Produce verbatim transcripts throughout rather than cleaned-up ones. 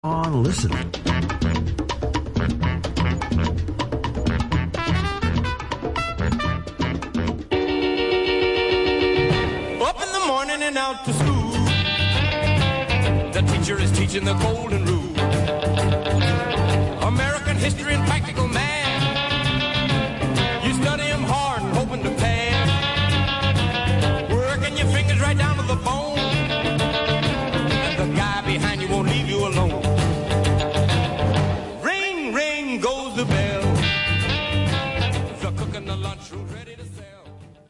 on, listen. Up in the morning and out to school. The teacher is teaching the golden rule. American history and practical math. You study them hard and hoping to pass. Working your fingers right down to the bone. And the guy behind you won't leave you alone. Ring, ring goes the bell. The cook in the lunchroom ready to sell.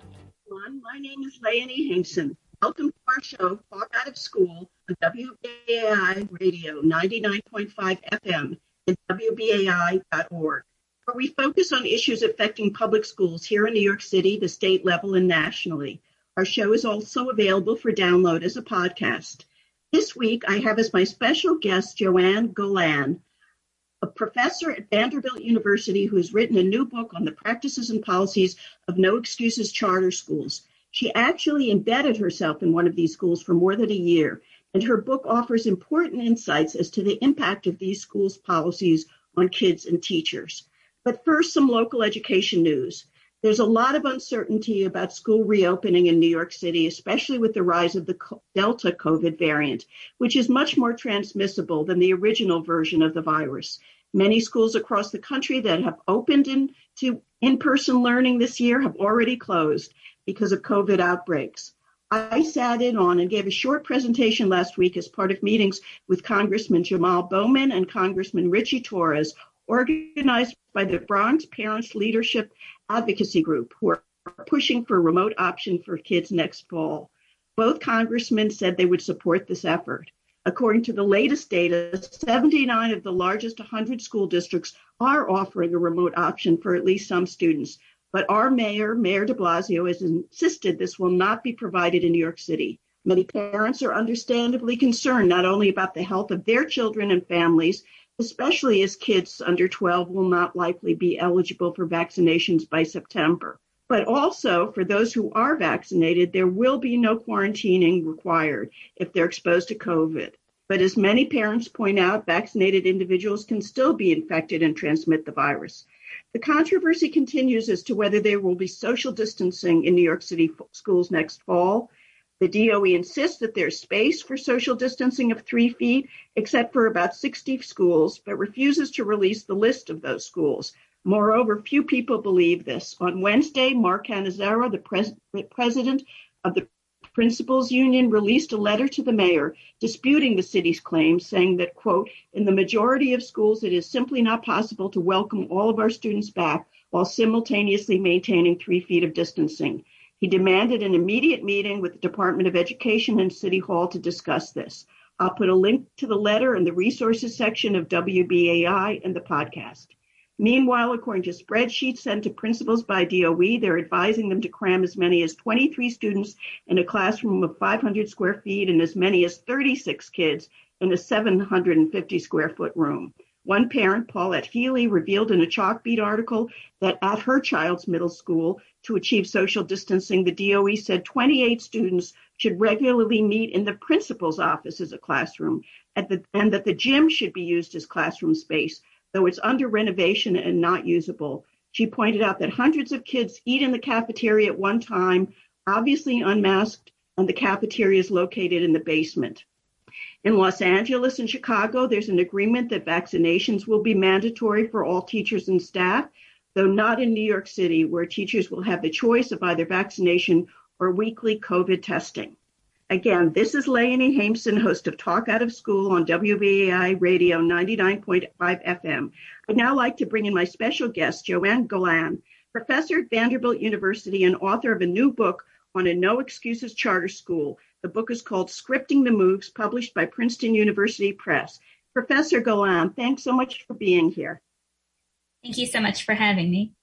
My name is Leonie Hinkson. Welcome to our show, Talk Out of School, on W B A I Radio ninety-nine point five F M and W B A I dot org, where we focus on issues affecting public schools here in New York City, the state level, and nationally. Our show is also available for download as a podcast. This week, I have as my special guest Joanne Golan, a professor at Vanderbilt University who has written a new book on the practices and policies of no excuses charter schools. She actually embedded herself in one of these schools for more than a year, and her book offers important insights as to the impact of these schools' policies on kids and teachers. But first, some local education news. There's a lot of uncertainty about school reopening in New York City, especially with the rise of the Delta COVID variant, which is much more transmissible than the original version of the virus. Many schools across the country that have opened into in-person learning this year have already closed because of COVID outbreaks. I sat in on and gave a short presentation last week as part of meetings with Congressman Jamal Bowman and Congressman Richie Torres, organized by the Bronx Parents Leadership Advocacy Group, who are pushing for a remote option for kids next fall. Both congressmen said they would support this effort. According to the latest data, seventy-nine of the largest one hundred school districts are offering a remote option for at least some students. But our mayor, Mayor de Blasio, has insisted this will not be provided in New York City. Many parents are understandably concerned not only about the health of their children and families, especially as kids under twelve will not likely be eligible for vaccinations by September, but also for those who are vaccinated, there will be no quarantining required if they're exposed to COVID. But as many parents point out, vaccinated individuals can still be infected and transmit the virus. The controversy continues as to whether there will be social distancing in New York City schools next fall. The D O E insists that there's space for social distancing of three feet, except for about sixty schools, but refuses to release the list of those schools. Moreover, few people believe this. On Wednesday, Mark Cannizzaro, the pres- president of the Principals Union, released a letter to the mayor disputing the city's claims, saying that, quote, in the majority of schools, it is simply not possible to welcome all of our students back while simultaneously maintaining three feet of distancing. He demanded an immediate meeting with the Department of Education and City Hall to discuss this. I'll put a link to the letter in the resources section of W B A I and the podcast. Meanwhile, according to spreadsheets sent to principals by D O E, they're advising them to cram as many as twenty-three students in a classroom of five hundred square feet and as many as thirty-six kids in a seven hundred fifty square foot room. One parent, Paulette Healy, revealed in a Chalkbeat article that at her child's middle school, to achieve social distancing, the D O E said twenty-eight students should regularly meet in the principal's office as a classroom, at the, and that the gym should be used as classroom space, though it's under renovation and not usable. She pointed out that hundreds of kids eat in the cafeteria at one time, obviously unmasked, and the cafeteria is located in the basement. In Los Angeles and Chicago, there's an agreement that vaccinations will be mandatory for all teachers and staff, though not in New York City, where teachers will have the choice of either vaccination or weekly COVID testing. Again, this is Leonie Hinkson, host of Talk Out of School on W B A I Radio ninety-nine point five F M. I'd now like to bring in my special guest, Joanne Golan, professor at Vanderbilt University and author of a new book on a no excuses charter school. The book is called Scripting the Moves, published by Princeton University Press. Professor Golan, thanks so much for being here. Thank you so much for having me.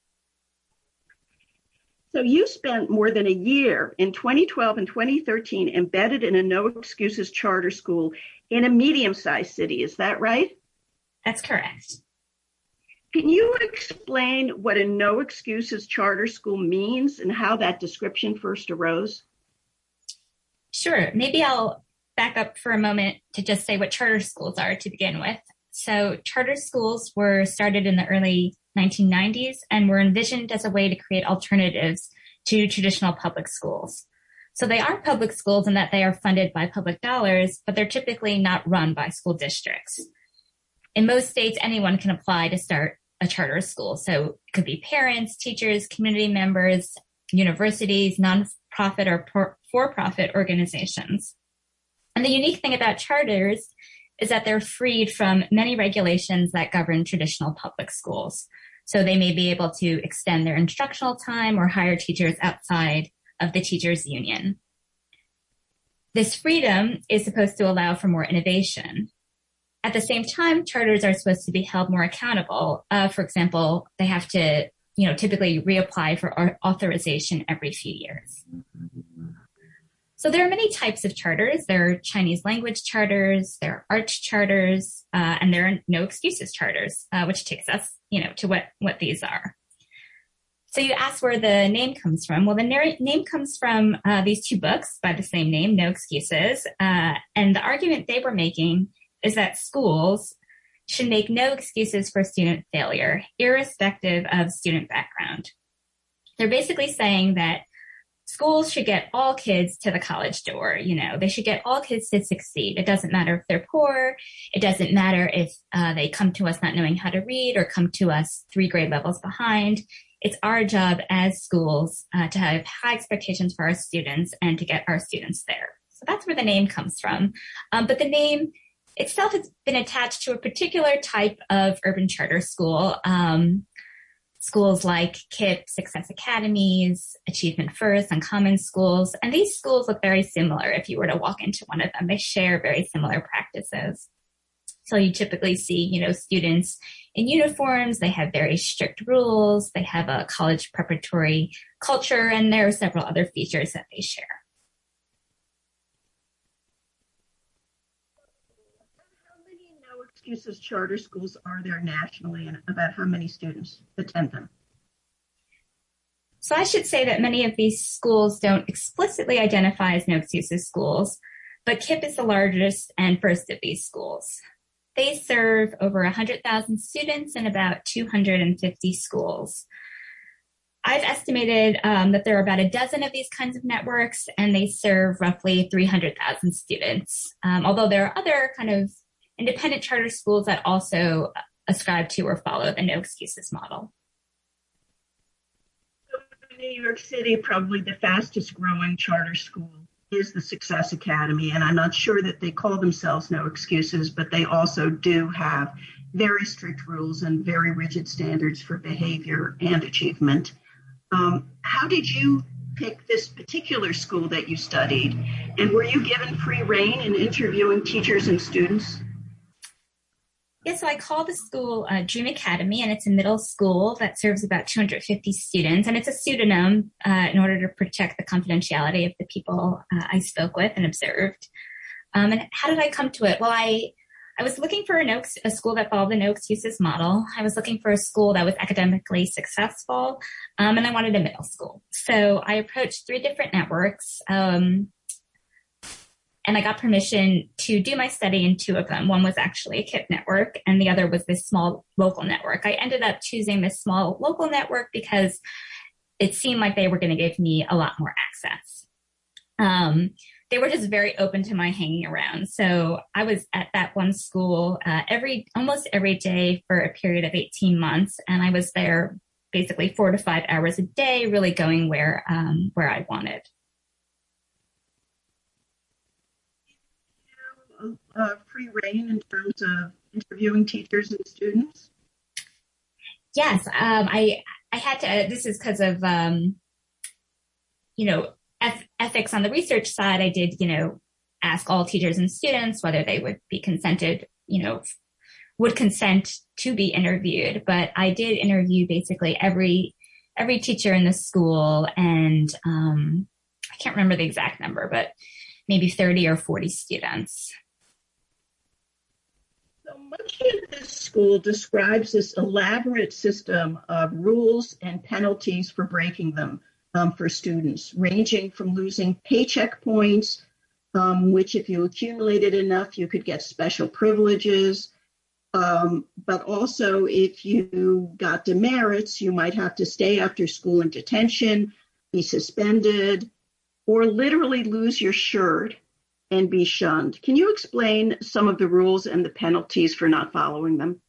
So you spent more than a year in twenty twelve and twenty thirteen embedded in a no excuses charter school in a medium-sized city. Is that right? That's correct. Can you explain what a no excuses charter school means and how that description first arose? Sure. Maybe I'll back up for a moment to just say what charter schools are to begin with. So charter schools were started in the early nineteen nineties and were envisioned as a way to create alternatives to traditional public schools. So they are public schools in that they are funded by public dollars, but they're typically not run by school districts. In most states, anyone can apply to start a charter school. So it could be parents, teachers, community members, universities, nonprofit or for-profit organizations. And the unique thing about charters is that they're freed from many regulations that govern traditional public schools. So they may be able to extend their instructional time or hire teachers outside of the teachers' union. This freedom is supposed to allow for more innovation. At the same time, charters are supposed to be held more accountable. Uh, for example, they have to, you know, typically reapply for authorization every few years. So there are many types of charters. There are Chinese language charters, there are arts charters, uh, and there are no excuses charters, uh, which takes us, you know, to what, what these are. So you ask where the name comes from. Well, the na- name comes from uh, these two books by the same name, No Excuses. Uh, and the argument they were making is that schools should make no excuses for student failure, irrespective of student background. They're basically saying that schools should get all kids to the college door. You know, they should get all kids to succeed. It doesn't matter if they're poor. It doesn't matter if uh, they come to us not knowing how to read or come to us three grade levels behind. It's our job as schools uh, to have high expectations for our students and to get our students there. So that's where the name comes from. Um, but the name itself has been attached to a particular type of urban charter school. Um, schools like K I P, Success Academies, Achievement First, Uncommon Schools. And these schools look very similar if you were to walk into one of them. They share very similar practices. So you typically see, you know, students in uniforms, they have very strict rules, they have a college preparatory culture, and there are several other features that they share. How many No Excuses charter schools are there nationally, and about how many students attend them? So I should say that many of these schools don't explicitly identify as No Excuses schools, but K I P is the largest and first of these schools. They serve over one hundred thousand students in about two hundred fifty schools. I've estimated um, that there are about a dozen of these kinds of networks, and they serve roughly three hundred thousand students. Um, although there are other kind of independent charter schools that also ascribe to or follow the No Excuses model. So in New York City, probably the fastest growing charter school is the Success Academy, and I'm not sure that they call themselves No Excuses, but they also do have very strict rules and very rigid standards for behavior and achievement. Um, how did you pick this particular school that you studied, and were you given free rein in interviewing teachers and students? Yeah, so I call the school uh, Dream Academy, and it's a middle school that serves about two hundred fifty students, and it's a pseudonym uh, in order to protect the confidentiality of the people uh, I spoke with and observed. Um, and how did I come to it? Well, I I was looking for a, no, a school that followed the No Excuses model. I was looking for a school that was academically successful, um, and I wanted a middle school. So I approached three different networks, um, and I got permission to do my study in two of them. One was actually a K I P network, and the other was this small local network. I ended up choosing this small local network because it seemed like they were going to give me a lot more access. Um, they were just very open to my hanging around. So I was at that one school uh, every almost every day for a period of eighteen months, and I was there basically four to five hours a day, really going where um, where I wanted. Uh, free rein in terms of interviewing teachers and students? Yes, um, I I had to. Uh, this is because of um, you know eth- ethics on the research side. I did you know ask all teachers and students whether they would be consented, you know, would consent to be interviewed. But I did interview basically every every teacher in the school, and um, I can't remember the exact number, but maybe thirty or forty students. So much of this school describes this elaborate system of rules and penalties for breaking them um, for students, ranging from losing paycheck points, um, which if you accumulated enough, you could get special privileges. Um, but also, if you got demerits, you might have to stay after school in detention, be suspended, or literally lose your shirt and be shunned. Can you explain some of the rules and the penalties for not following them?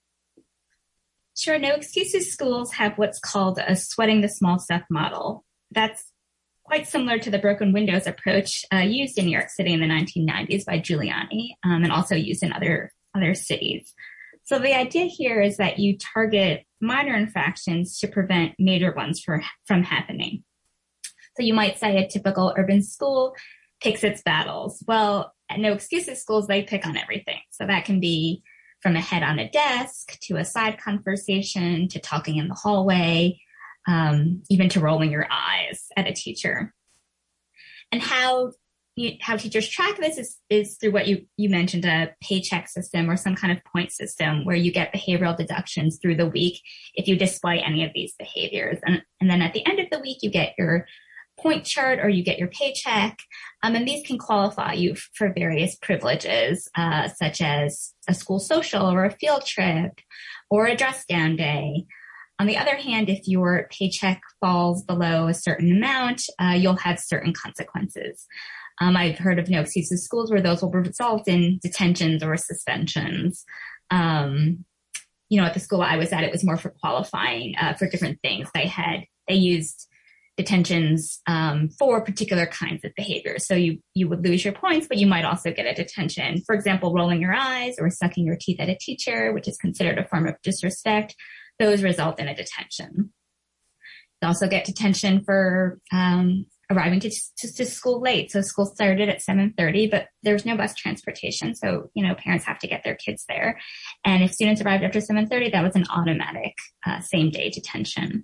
Sure. No Excuses schools have what's called a sweating the small stuff model. That's quite similar to the broken windows approach uh, used in New York City in the nineteen nineties by Giuliani, um, and also used in other other cities. So the idea here is that you target minor infractions to prevent major ones for, from happening. So you might say a typical urban school picks its battles. Well, at No Excuses schools, they pick on everything. So that can be from a head on a desk to a side conversation to talking in the hallway, um, even to rolling your eyes at a teacher. And how you, how teachers track this is, is through what you, you mentioned, a paycheck system or some kind of point system where you get behavioral deductions through the week if you display any of these behaviors. And, and then at the end of the week, you get your point chart or you get your paycheck. Um, and these can qualify you for various privileges, uh, such as a school social or a field trip or a dress down day. On the other hand, if your paycheck falls below a certain amount, uh, you'll have certain consequences. Um, I've heard of No Excuses schools where those will result in detentions or suspensions. Um, you know, at the school I was at, it was more for qualifying uh, for different things. They had, they used detentions um, for particular kinds of behaviors. So you, you would lose your points, but you might also get a detention. For example, rolling your eyes or sucking your teeth at a teacher, which is considered a form of disrespect. Those result in a detention. You also get detention for um, arriving to, to, to school late. So school started at seven thirty, but there's no bus transportation. So, you know, parents have to get their kids there. And if students arrived after seven thirty, that was an automatic uh, same day detention.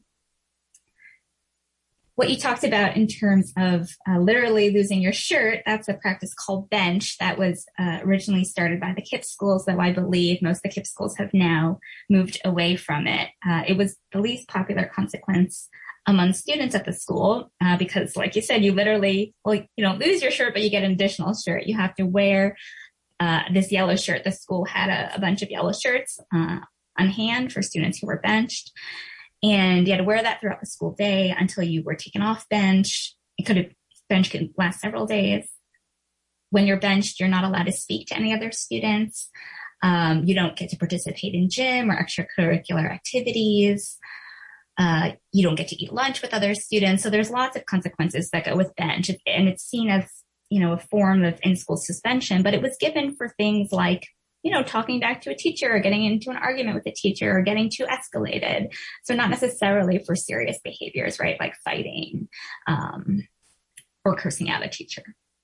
What you talked about in terms of uh, literally losing your shirt, that's a practice called bench that was uh, originally started by the KIPP schools, though I believe most of the KIPP schools have now moved away from it. Uh, it was the least popular consequence among students at the school uh, because, like you said, you literally, well, you don't lose your shirt, but you get an additional shirt. You have to wear uh, this yellow shirt. The school had a, a bunch of yellow shirts uh, on hand for students who were benched. And you had to wear that throughout the school day until you were taken off bench. It could have, bench could last several days. When you're benched, you're not allowed to speak to any other students. Um, you don't get to participate in gym or extracurricular activities. Uh, you don't get to eat lunch with other students. So there's lots of consequences that go with bench. And it's seen as, you know, a form of in-school suspension, but it was given for things like, you know, talking back to a teacher or getting into an argument with a teacher or getting too escalated. So not necessarily for serious behaviors, right? Like fighting, um, or cursing out a teacher.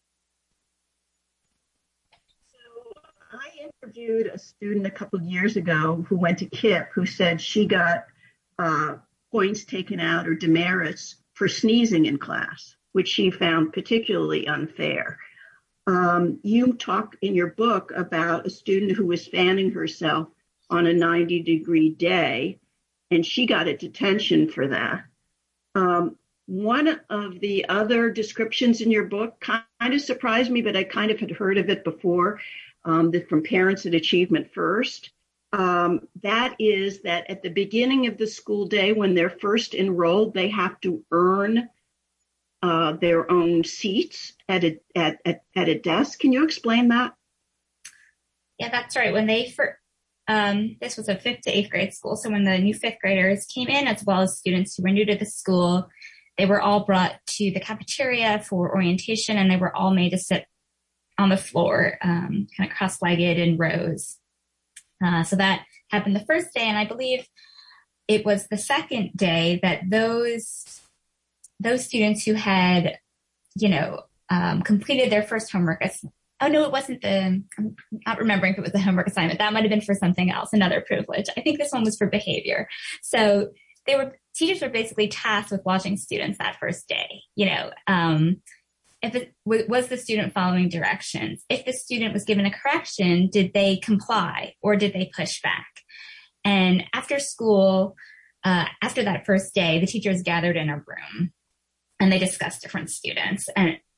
So I interviewed a student a couple of years ago who went to KIPP who said she got uh, points taken out or demerits for sneezing in class, which she found particularly unfair. Um, you talk in your book about a student who was fanning herself on a ninety degree day, and she got a detention for that. Um, one of the other descriptions in your book kind of surprised me, but I kind of had heard of it before, um, that from Parents at Achievement First. Um, that is that at the beginning of the school day, when they're first enrolled, they have to earn Uh, their own seats at a at, at at a desk. Can you explain that? Yeah, that's right. When they first, um, this was a fifth to eighth grade school. So when the new fifth graders came in, as well as students who were new to the school, they were all brought to the cafeteria for orientation, and they were all made to sit on the floor, um, kind of cross-legged in rows. Uh, so that happened the first day, and I believe it was the second day that those those students who had, you know, um, completed their first homework. Oh, no, it wasn't the, I'm not remembering if it was the homework assignment. That might have been for something else, another privilege. I think this one was for behavior. So they were, teachers were basically tasked with watching students that first day. You know, um, if it was the student following directions, if the student was given a correction, did they comply or did they push back? And after school, uh, after that first day, the teachers gathered in a room and they discussed different students. And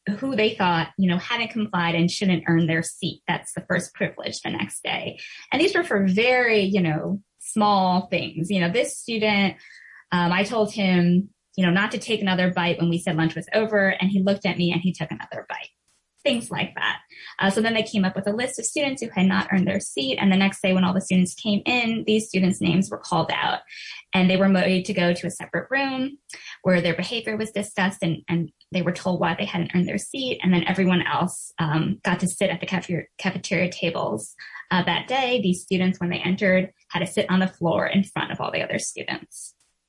who they thought, you know, hadn't complied and shouldn't earn their seat. That's the first privilege the next day. And these were for very, you know, small things. You know, this student, um, I told him, you know, not to take another bite when we said lunch was over, and he looked at me and he took another bite. Things like that. Uh, so then they came up with a list of students who had not earned their seat. And the next day when all the students came in, these students' names were called out and they were made to go to a separate room where their behavior was discussed, and, and they were told why they hadn't earned their seat. And then everyone else um, got to sit at the cafeteria, cafeteria tables. Uh, that day, these students, when they entered, had to sit on the floor in front of all the other students.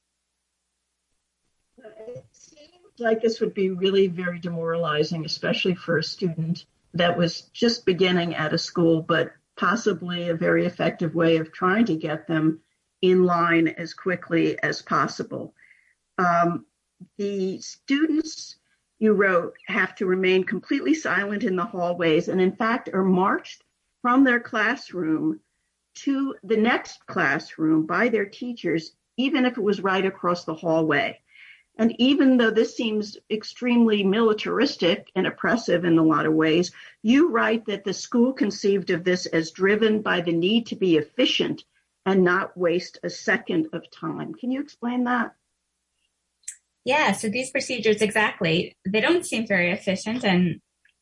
Like this would be really very demoralizing, especially for a student that was just beginning at a school, but possibly a very effective way of trying to get them in line as quickly as possible. Um, the students, you wrote, have to remain completely silent in the hallways and, in fact, are marched from their classroom to the next classroom by their teachers, even if it was right across the hallway. And even though this seems extremely militaristic and oppressive in a lot of ways, you write that the school conceived of this as driven by the need to be efficient and not waste a second of time. Can you explain that? Yeah, so these procedures, exactly, they don't seem very efficient. And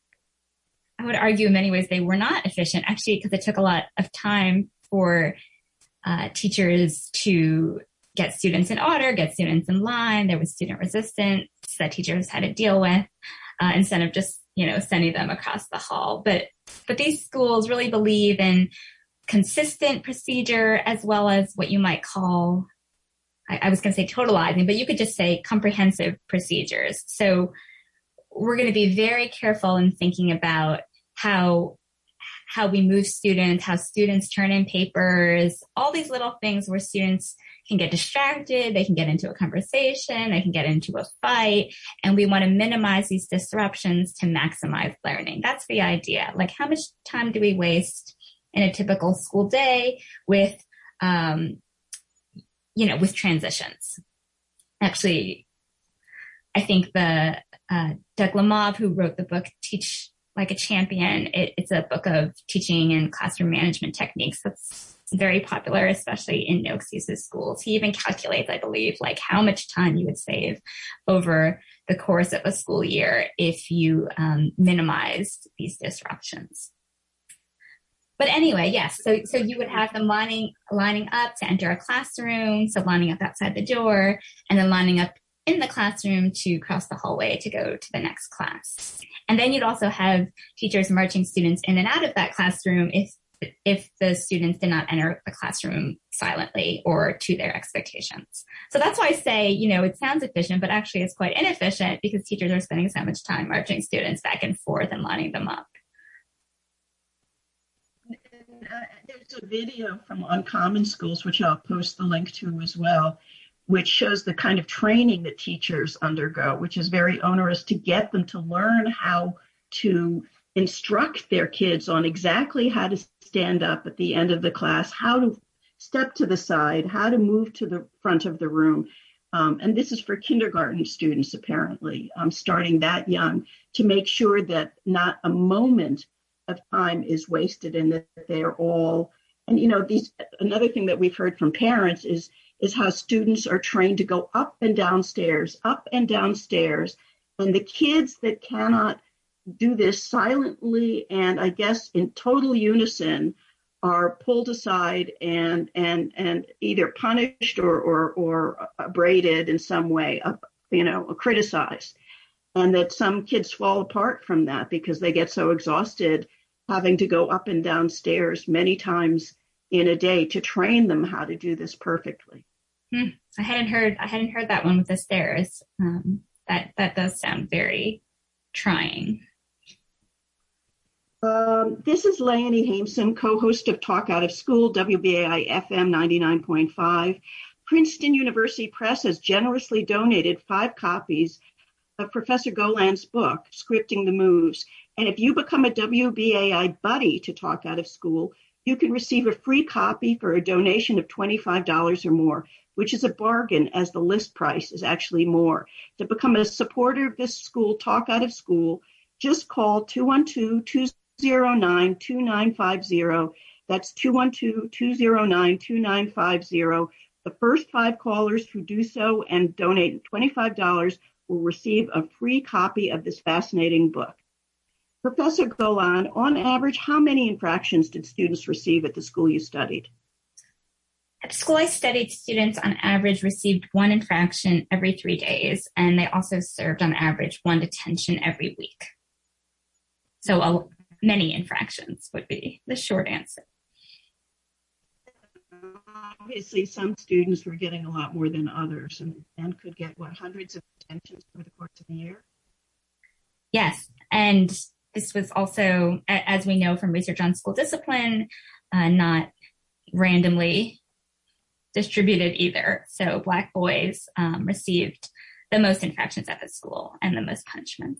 I would argue in many ways they were not efficient, actually, because it took a lot of time for uh, teachers to get students in order, get students in line. There was student resistance that teachers had to deal with uh, instead of just, you know, sending them across the hall. But, but these schools really believe in consistent procedure as well as what you might call, I, I was going to say totalizing, but you could just say comprehensive procedures. So we're going to be very careful in thinking about how how we move students, how students turn in papers, all these little things where students can get distracted, they can get into a conversation, they can get into a fight, and we want to minimize these disruptions to maximize learning. That's the idea. Like, how much time do we waste in a typical school day with, um, you know, with transitions? Actually, I think the uh, Doug Lemov, who wrote the book Teach Like a Champion, it, it's a book of teaching and classroom management techniques that's very popular, especially in Noakes schools. He even calculates, I believe, like how much time you would save over the course of a school year if you um, minimized these disruptions. But anyway, yes, so so you would have them lining lining up to enter a classroom, so lining up outside the door, and then lining up in the classroom to cross the hallway to go to the next class. And then you'd also have teachers marching students in and out of that classroom if if the students did not enter the classroom silently or to their expectations. So that's why I say, you know, it sounds efficient, but actually it's quite inefficient because teachers are spending so much time marching students back and forth and lining them up. Uh, there's a video from Uncommon Schools, which I'll post the link to as well, which shows the kind of training that teachers undergo, which is very onerous to get them to learn how to instruct their kids on exactly how to stand up at the end of the class, how to step to the side, how to move to the front of the room. Um, and this is for kindergarten students, apparently, um, starting that young, to make sure that not a moment of time is wasted and that they're all, and you know, these, another thing that we've heard from parents is, is how students are trained to go up and down stairs, up and down stairs. And the kids that cannot do this silently and I guess in total unison are pulled aside and and and either punished or or, or upbraided in some way, uh, you know, criticized. And that some kids fall apart from that because they get so exhausted having to go up and down stairs many times in a day to train them how to do this perfectly. Hmm. I hadn't heard I hadn't heard that one with the stairs. Um, that that does sound very trying. Um, this is Leonie Haimson, co-host of Talk Out of School, W B A I F M ninety-nine point five. Princeton University Press has generously donated five copies of Professor Goland's book, Scripting the Moves. And if you become a W B A I buddy to Talk Out of School, you can receive a free copy for a donation of twenty-five dollars or more, which is a bargain as the list price is actually more. To become a supporter of this school, Talk Out of School, just call two one two, two zero nine, two nine five zero. That's two one two, two zero nine, two nine five zero. The first five callers who do so and donate twenty-five dollars will receive a free copy of this fascinating book. Professor Golan, on average, how many infractions did students receive at the school you studied? At the school I studied, students on average received one infraction every three days, and they also served on average one detention every week. So uh, many infractions would be the short answer. Obviously, some students were getting a lot more than others and, and could get, what, hundreds of detentions over the course of the year? Yes, and this was also, as we know from research on school discipline, uh, not randomly distributed either. So Black boys um, received the most infractions at the school and the most punishments.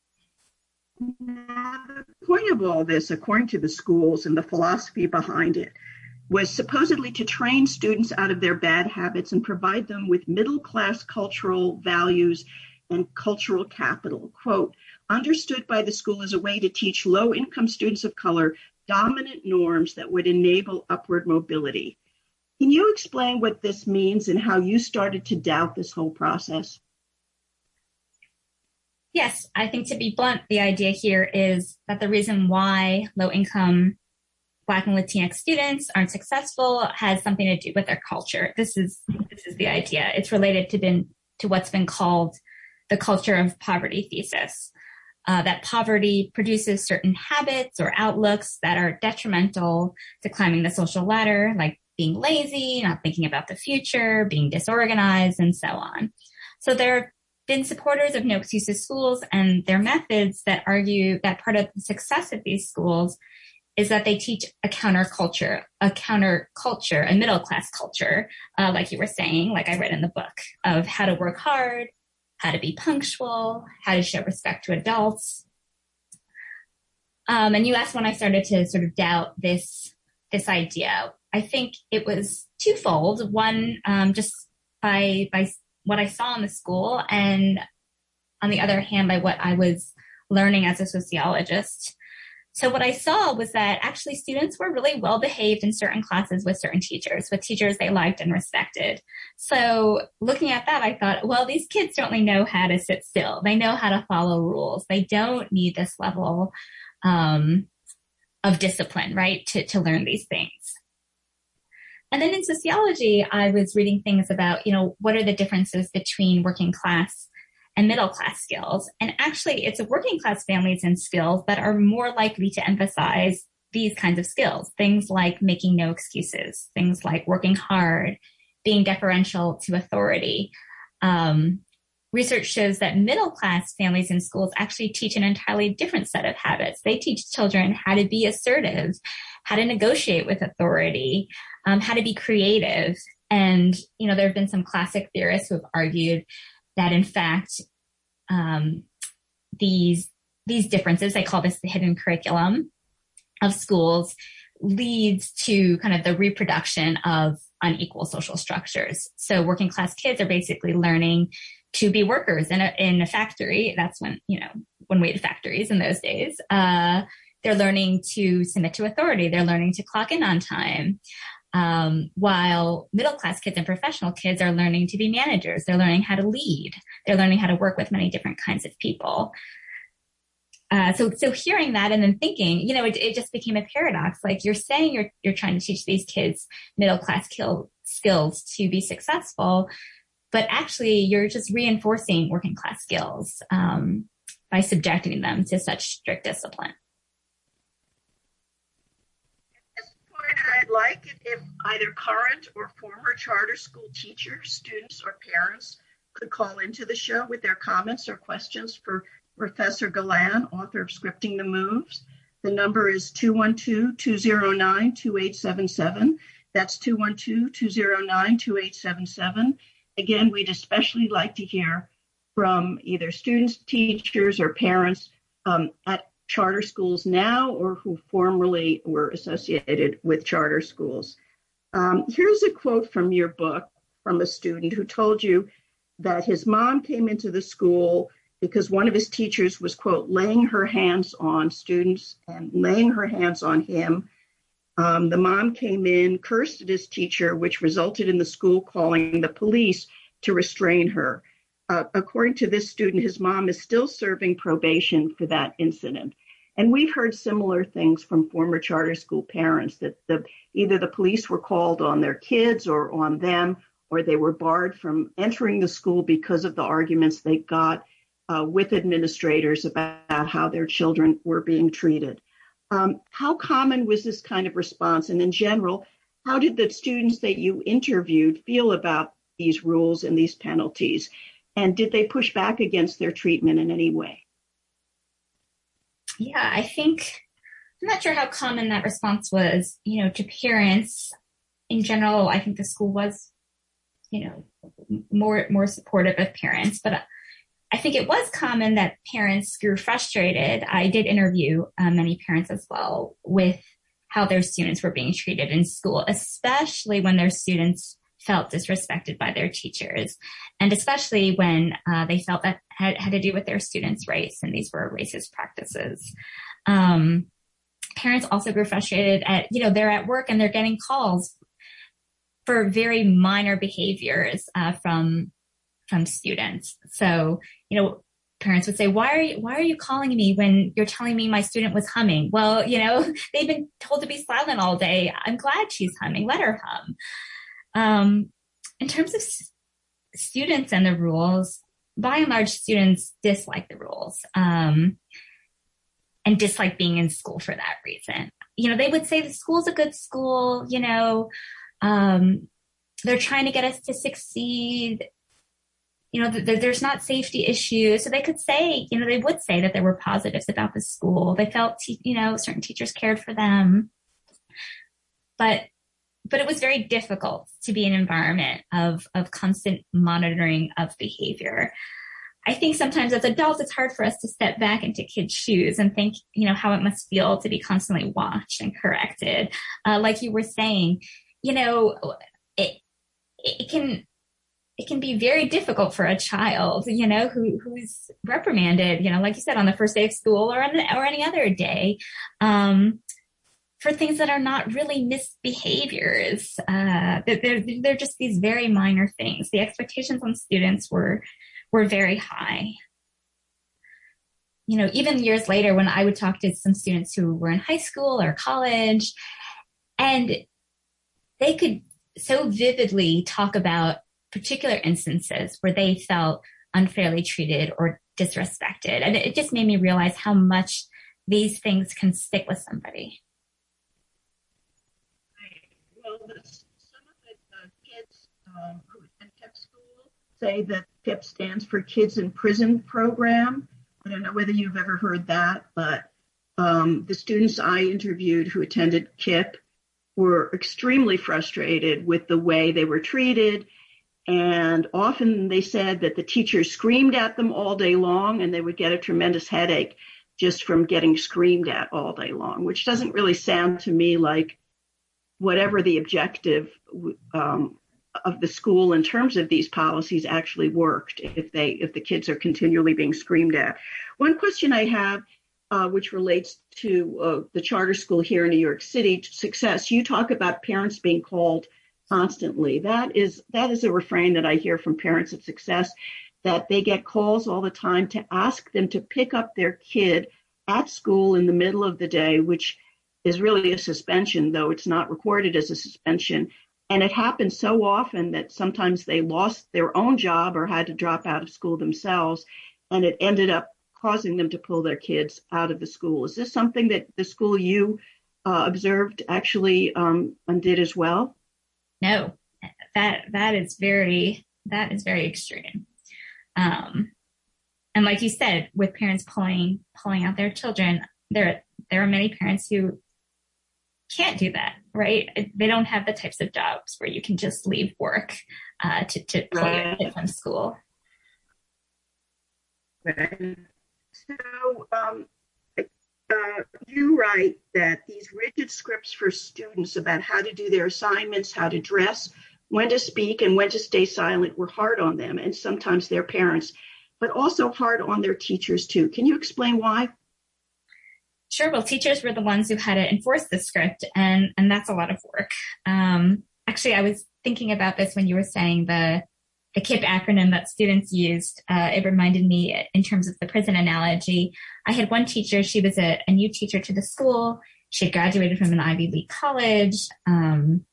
Now, the point of all this, according to the schools and the philosophy behind it, was supposedly to train students out of their bad habits and provide them with middle-class cultural values and cultural capital. Quote, understood by the school as a way to teach low-income students of color dominant norms that would enable upward mobility. Can you explain what this means and how you started to doubt this whole process? Yes, I think to be blunt, the idea here is that the reason why low-income Black and Latinx students aren't successful has something to do with their culture. This is this is the idea. It's related to been to what's been called the culture of poverty thesis. Uh, that poverty produces certain habits or outlooks that are detrimental to climbing the social ladder, like being lazy, not thinking about the future, being disorganized, and so on. So there have been supporters of no excuses schools and their methods that argue that part of the success of these schools is that they teach a counterculture, a counterculture, a middle-class culture, uh, like you were saying, like I read in the book, of how to work hard, how to be punctual, how to show respect to adults. Um, and you asked when I started to sort of doubt this, this idea. I think it was twofold. One, um, just by, by what I saw in the school, and on the other hand, by what I was learning as a sociologist. So what I saw was that actually students were really well behaved in certain classes with certain teachers, with teachers they liked and respected. So looking at that, I thought, well, these kids certainly know how to sit still. They know how to follow rules. They don't need this level um, of discipline, right, to, to learn these things. And then in sociology, I was reading things about, you know, what are the differences between working class and middle class skills. And actually, it's working class families and skills that are more likely to emphasize these kinds of skills, things like making no excuses, things like working hard, being deferential to authority. Um, research shows that middle class families and schools actually teach an entirely different set of habits. They teach children how to be assertive, how to negotiate with authority, um, how to be creative. And, you know, there have been some classic theorists who have argued that in fact, um, these, these differences, they call this the hidden curriculum of schools, leads to kind of the reproduction of unequal social structures. So working class kids are basically learning to be workers in a, in a factory. That's when, you know, when we had factories in those days. Uh, they're learning to submit to authority. They're learning to clock in on time. Um, while middle-class kids and professional kids are learning to be managers. They're learning how to lead. They're learning how to work with many different kinds of people. Uh, so, so hearing that and then thinking, you know, it, it just became a paradox. Like you're saying you're, you're trying to teach these kids middle-class skill, skills to be successful, but actually you're just reinforcing working-class skills, um, by subjecting them to such strict discipline. I'd like it if either current or former charter school teachers, students, or parents could call into the show with their comments or questions for Professor Golan, author of Scripting the Moves. The number is two one two, two zero nine, two eight seven seven. That's two one two, two zero nine, two eight seven seven. Again, we'd especially like to hear from either students, teachers, or parents um, at charter schools now or who formerly were associated with charter schools. Um, here's a quote from your book from a student who told you that his mom came into the school because one of his teachers was, quote, laying her hands on students and laying her hands on him. Um, the mom came in, cursed at his teacher, which resulted in the school calling the police to restrain her. Uh, according to this student, his mom is still serving probation for that incident. And we've heard similar things from former charter school parents, that the, either the police were called on their kids or on them, or they were barred from entering the school because of the arguments they got uh, with administrators about how their children were being treated. Um, how common was this kind of response? And in general, how did the students that you interviewed feel about these rules and these penalties? And did they push back against their treatment in any way? Yeah, I think, I'm not sure how common that response was, you know, to parents. In general, I think the school was, you know, more, more supportive of parents, but I think it was common that parents grew frustrated. I did interview uh, many parents as well with how their students were being treated in school, especially when their students felt disrespected by their teachers, and especially when uh, they felt that had, had to do with their students' race, and these were racist practices. Um, parents also grew frustrated at, you know, they're at work and they're getting calls for very minor behaviors uh, from from students. So, you know, parents would say, why are you, why are you calling me when you're telling me my student was humming? Well, you know, they've been told to be silent all day. I'm glad she's humming. Let her hum. Um, in terms of s- students and the rules, by and large, students dislike the rules um, and dislike being in school for that reason. You know, they would say the school's a good school, you know, um, they're trying to get us to succeed. You know, th- there's not safety issues. So they could say, you know, they would say that there were positives about the school. They felt, te- you know, certain teachers cared for them. But But it was very difficult to be in an environment of, of constant monitoring of behavior. I think sometimes as adults, it's hard for us to step back into kids' shoes and think, you know, how it must feel to be constantly watched and corrected. Uh, like you were saying, you know, it, it can, it can be very difficult for a child, you know, who, who's reprimanded, you know, like you said, on the first day of school or, on, or any other day. Um, for things that are not really misbehaviors. Uh, they're, they're just these very minor things. The expectations on students were, were very high. You know, even years later when I would talk to some students who were in high school or college, and they could so vividly talk about particular instances where they felt unfairly treated or disrespected. And it just made me realize how much these things can stick with somebody. Well, the, some of the uh, kids um, who attend P I P school say that P I P stands for Kids in Prison Program. I don't know whether you've ever heard that, but um, the students I interviewed who attended K I P were extremely frustrated with the way they were treated. And often they said that the teachers screamed at them all day long, and they would get a tremendous headache just from getting screamed at all day long, which doesn't really sound to me like whatever the objective um, of the school in terms of these policies actually worked, if they if the kids are continually being screamed at. One question I have, uh, which relates to uh, the charter school here in New York City, Success, you talk about parents being called constantly. That is that is a refrain that I hear from parents at Success, that they get calls all the time to ask them to pick up their kid at school in the middle of the day, which is really a suspension, though it's not recorded as a suspension. And it happens so often that sometimes they lost their own job or had to drop out of school themselves, and it ended up causing them to pull their kids out of the school. Is this something that the school you uh, observed actually um, did as well? No, that that is very that is very extreme. Um, and like you said, with parents pulling pulling out their children, there there are many parents who can't do that, right? They don't have the types of jobs where you can just leave work uh, to to pull right. your kid from school. Right. So um, uh, you write that these rigid scripts for students about how to do their assignments, how to dress, when to speak, and when to stay silent were hard on them, and sometimes their parents but also hard on their teachers too. Can you explain why? Sure. Well, teachers were the ones who had to enforce the script, and, and that's a lot of work. Um, actually, I was thinking about this when you were saying the the KIPP acronym that students used. Uh, it reminded me in terms of the prison analogy. I had one teacher, she was a, a new teacher to the school. She had graduated from an Ivy League college. Um,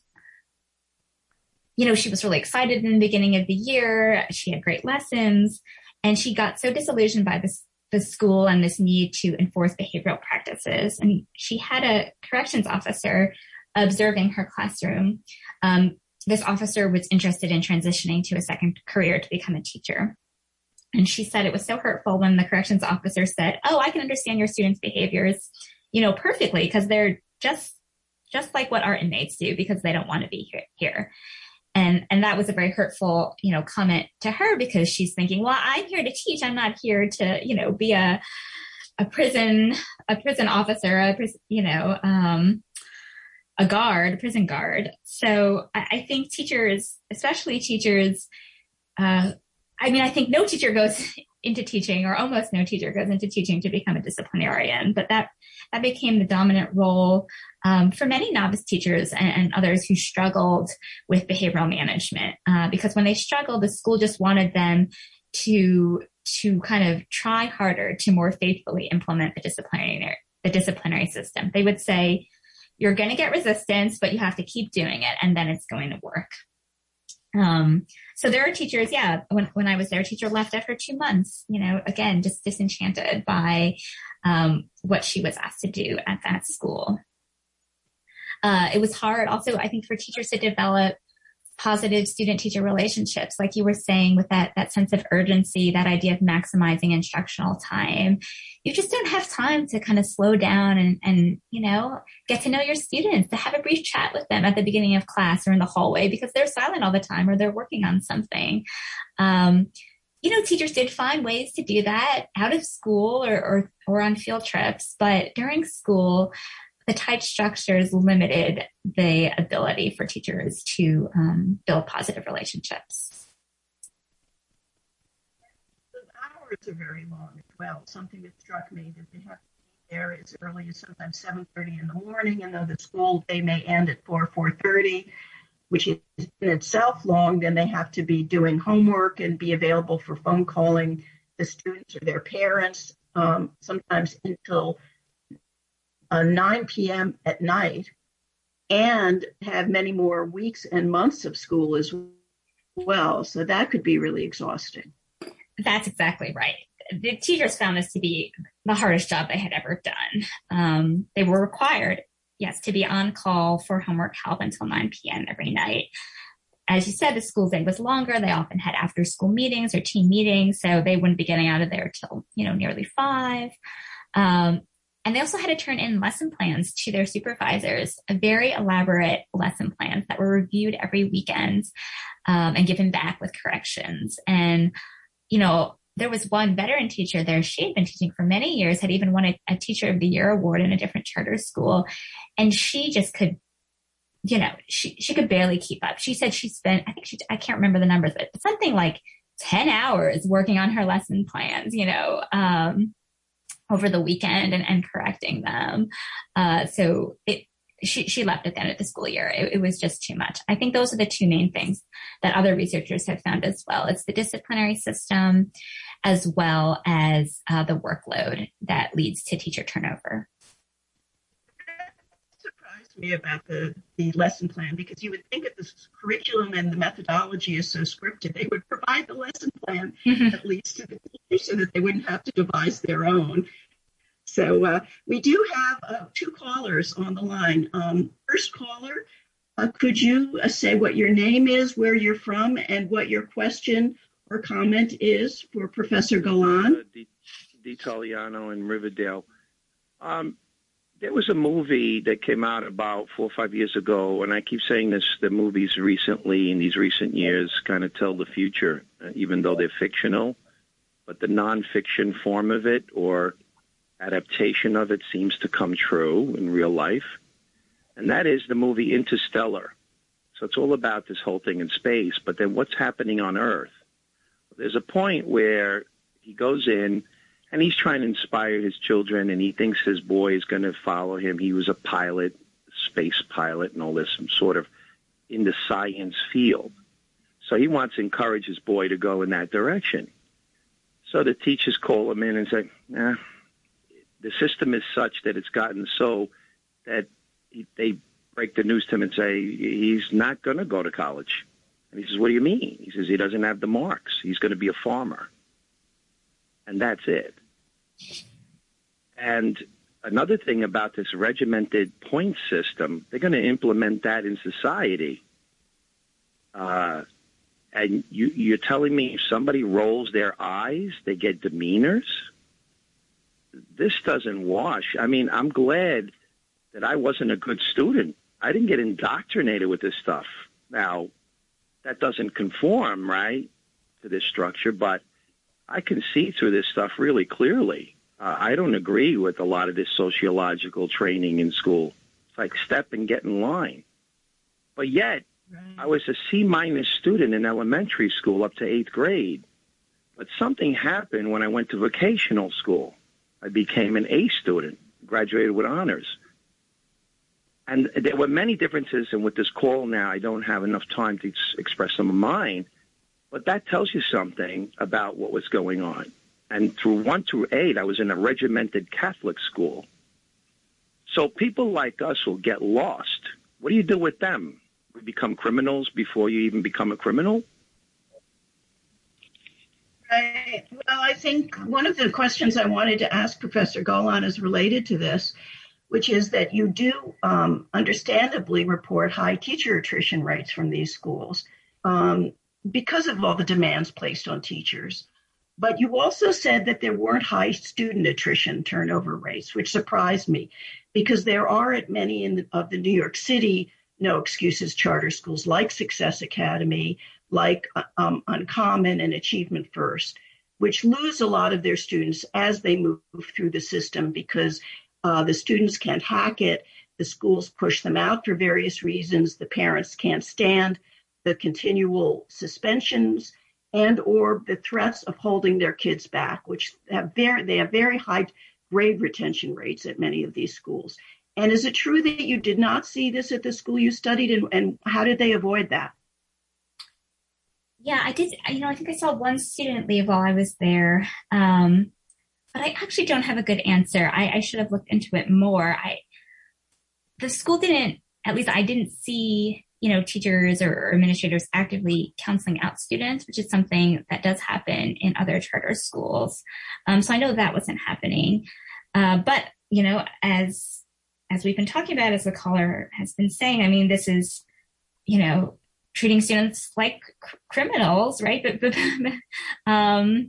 you know, she was really excited in the beginning of the year. She had great lessons, and she got so disillusioned by this, the school and this need to enforce behavioral practices. And she had a corrections officer observing her classroom. Um, this officer was interested in transitioning to a second career to become a teacher. And she said it was so hurtful when the corrections officer said, oh, I can understand your students' behaviors, you know, perfectly, because they're just, just like what our inmates do, because they don't want to be here. here. And, and that was a very hurtful, you know, comment to her, because she's thinking, well, I'm here to teach. I'm not here to, you know, be a, a prison, a prison officer, a, you know, um, a guard, a prison guard. So I, I think teachers, especially teachers, uh, I mean, I think no teacher goes into teaching, or almost no teacher goes into teaching to become a disciplinarian, but that, that became the dominant role um, for many novice teachers and, and others who struggled with behavioral management, uh, because when they struggled, the school just wanted them to, to kind of try harder to more faithfully implement the disciplinary, the disciplinary system. They would say, you're going to get resistance, but you have to keep doing it, and then it's going to work. Um, so there are teachers, yeah, when, when I was there, a teacher left after two months, you know, again, just disenchanted by um, what she was asked to do at that school. Uh, it was hard also, I think, for teachers to develop positive student-teacher relationships, like you were saying, with that, that sense of urgency, that idea of maximizing instructional time. You just don't have time to kind of slow down and, and, you know, get to know your students, to have a brief chat with them at the beginning of class or in the hallway, because they're silent all the time or they're working on something. Um, you know, teachers did find ways to do that out of school or, or, or on field trips, but during school, the tight structures limited the ability for teachers to um, build positive relationships. The hours are very long as well. Something that struck me, that they have to be there as early as sometimes seven thirty in the morning, and though the school day may end at four, four thirty, which is in itself long, then they have to be doing homework and be available for phone calling the students or their parents, um, sometimes until Uh, nine p.m. at night, and have many more weeks and months of school as well. So that could be really exhausting. That's exactly right. The teachers found this to be the hardest job they had ever done. Um, they were required, yes, to be on call for homework help until nine p.m. every night. As you said, the school day was longer. They often had after school meetings or team meetings, so they wouldn't be getting out of there till, you know, nearly five. Um, And they also had to turn in lesson plans to their supervisors, very elaborate lesson plans that were reviewed every weekend um, and given back with corrections. And, you know, there was one veteran teacher there. She had been teaching for many years, had even won a, a Teacher of the Year award in a different charter school. And she just could, you know, she, she could barely keep up. She said she spent, I think she, I can't remember the numbers, but something like ten hours working on her lesson plans, you know, um, over the weekend and, and correcting them. Uh, so it, she, she left at the end of the school year. It, it was just too much. I think those are the two main things that other researchers have found as well. It's the disciplinary system as well as uh, the workload that leads to teacher turnover. Surprised me about the, the lesson plan, because you would think that the curriculum and the methodology is so scripted, they would provide the lesson plan mm-hmm. at least to the teachers so that they wouldn't have to devise their own. So uh, we do have uh, two callers on the line. Um, first caller, uh, could you uh, say what your name is, where you're from, and what your question or comment is for Professor Golan? Uh, Di, D'Italiano in Riverdale. Um, there was a movie that came out about four or five years ago, and I keep saying this, the movies recently, in these recent years, kind of tell the future, uh, even though they're fictional. But the nonfiction form of it, or adaptation of it, seems to come true in real life. And that is the movie Interstellar. So it's all about this whole thing in space, but then what's happening on Earth? There's a point where he goes in and he's trying to inspire his children, and he thinks his boy is going to follow him. He was a pilot, space pilot, and all this sort of in the science field. So he wants to encourage his boy to go in that direction. So the teachers call him in and say, nah, the system is such that it's gotten so that he, they break the news to him and say, he's not going to go to college. And he says, what do you mean? He says, he doesn't have the marks. He's going to be a farmer. And that's it. And another thing about this regimented point system, they're going to implement that in society. Uh, and you, you're telling me if somebody rolls their eyes, they get demeanors? This doesn't wash. I mean, I'm glad that I wasn't a good student. I didn't get indoctrinated with this stuff. Now, that doesn't conform, right, to this structure, but I can see through this stuff really clearly. Uh, I don't agree with a lot of this sociological training in school. It's like step and get in line. But yet, right. I was a C-minus student in elementary school up to eighth grade. But something happened when I went to vocational school. I became an A student, graduated with honors. And there were many differences, and with this call now, I don't have enough time to ex- express some of mine. But that tells you something about what was going on. And through one through eight, I was in a regimented Catholic school. So people like us will get lost. What do you do with them? We become criminals before you even become a criminal? Right. Well, I think one of the questions I wanted to ask Professor Golan is related to this, which is that you do um, understandably report high teacher attrition rates from these schools um, because of all the demands placed on teachers. But you also said that there weren't high student attrition turnover rates, which surprised me, because there are at many in the, of the New York City no excuses charter schools like Success Academy, like um, Uncommon and Achievement First, which lose a lot of their students as they move through the system because uh, the students can't hack it, the schools push them out for various reasons, the parents can't stand the continual suspensions and or the threats of holding their kids back, which have very, they have very high grade retention rates at many of these schools. And is it true that you did not see this at the school you studied, and, and how did they avoid that? Yeah, I did. You know, I think I saw one student leave while I was there, um, but I actually don't have a good answer. I, I should have looked into it more. I, the school didn't, at least I didn't see, you know, teachers or, or administrators actively counseling out students, which is something that does happen in other charter schools. Um, so I know that wasn't happening. Uh, but, you know, as as we've been talking about, as the caller has been saying, I mean, this is, you know, treating students like c- criminals, right? But, but um,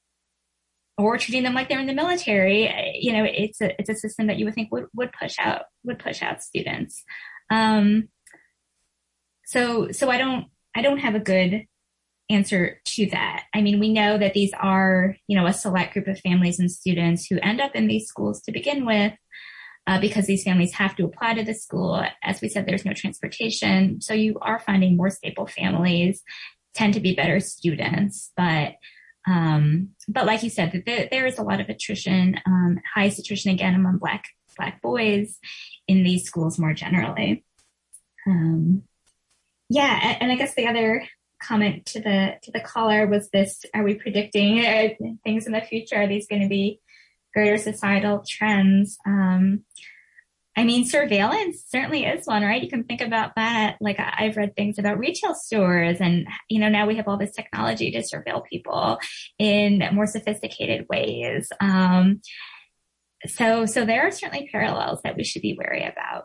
or treating them like they're in the military. You know, it's a it's a system that you would think would, would push out would push out students. Um, so so I don't I don't have a good answer to that. I mean, we know that these are, you know, a select group of families and students who end up in these schools to begin with. Uh, because these families have to apply to the school. As we said, there's no transportation. So you are finding more stable families tend to be better students. But um, but like you said, there, there is a lot of attrition, um, highest attrition again among Black Black boys in these schools more generally. Um, yeah, and I guess the other comment to the to the caller was this: are we predicting uh, things in the future? Are these going to be greater societal trends? Um, I mean, surveillance certainly is one, right? You can think about that. Like I've read things about retail stores and, you know, now we have all this technology to surveil people in more sophisticated ways. Um, so, so there are certainly parallels that we should be wary about.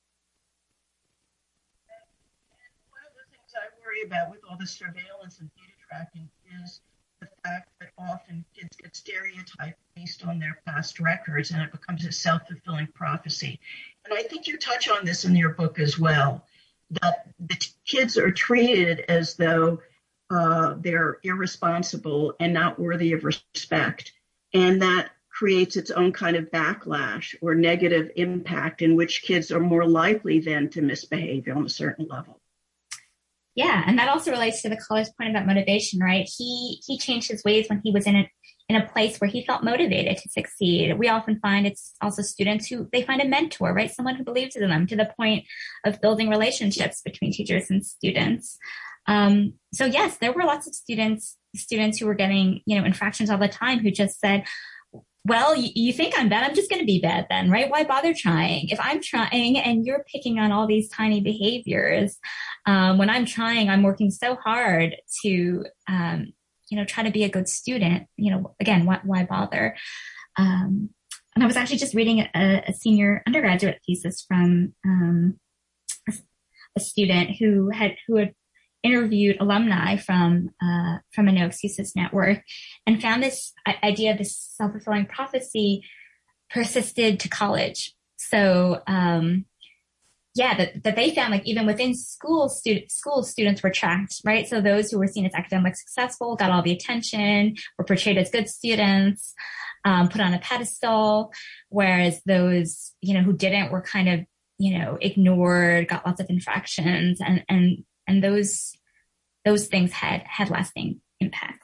One of the things I worry about with all the surveillance and data tracking is the fact that often kids get stereotyped based on their past records, and it becomes a self-fulfilling prophecy. And I think you touch on this in your book as well, that the t- kids are treated as though uh, they're irresponsible and not worthy of respect. And that creates its own kind of backlash or negative impact in which kids are more likely then to misbehave on a certain level. Yeah, and that also relates to the caller's point about motivation, right? He he changed his ways when he was in a in a place where he felt motivated to succeed. We often find it's also students who they find a mentor, right? Someone who believes in them to the point of building relationships between teachers and students. Um, so yes, there were lots of students students who were getting, you know, infractions all the time who just said, well, you, you think I'm bad, I'm just going to be bad then, right? Why bother trying? If I'm trying and you're picking on all these tiny behaviors, um, when I'm trying, I'm working so hard to, um, you know, try to be a good student, you know, again, why, why bother? Um, and I was actually just reading a, a senior undergraduate thesis from um, a, a student who had, who had interviewed alumni from uh, from a No Excuses network and found this idea of this self-fulfilling prophecy persisted to college. So, um, yeah, that, that they found like even within school, student, school students were tracked, right? So those who were seen as academically successful got all the attention, were portrayed as good students, um, put on a pedestal, whereas those, you know, who didn't were kind of, you know, ignored, got lots of infractions, and and and those those things had had lasting impacts.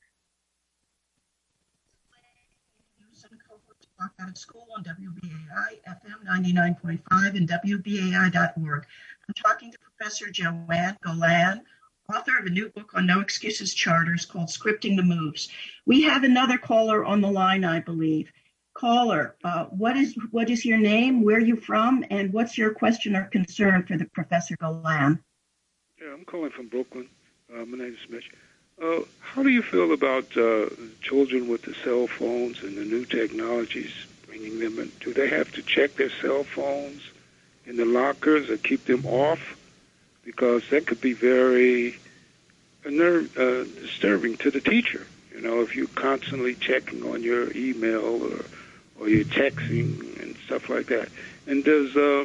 Walk Out of School on W B A I F M ninety-nine point five and W B A I dot org. I'm talking to Professor Joanne Golan, author of a new book on No Excuses Charters called Scripting the Moves. We have another caller on the line, I believe. Caller, uh, what is what is your name, where are you from, and what's your question or concern for the Professor Golan? Yeah, I'm calling from Brooklyn. Uh, my name is Mitch. Uh, how do you feel about uh, children with the cell phones and the new technologies, bringing them in? Do they have to check their cell phones in the lockers or keep them off? Because that could be very unnerv- uh, disturbing to the teacher. You know, if you're constantly checking on your email or, or you're texting and stuff like that. And does uh,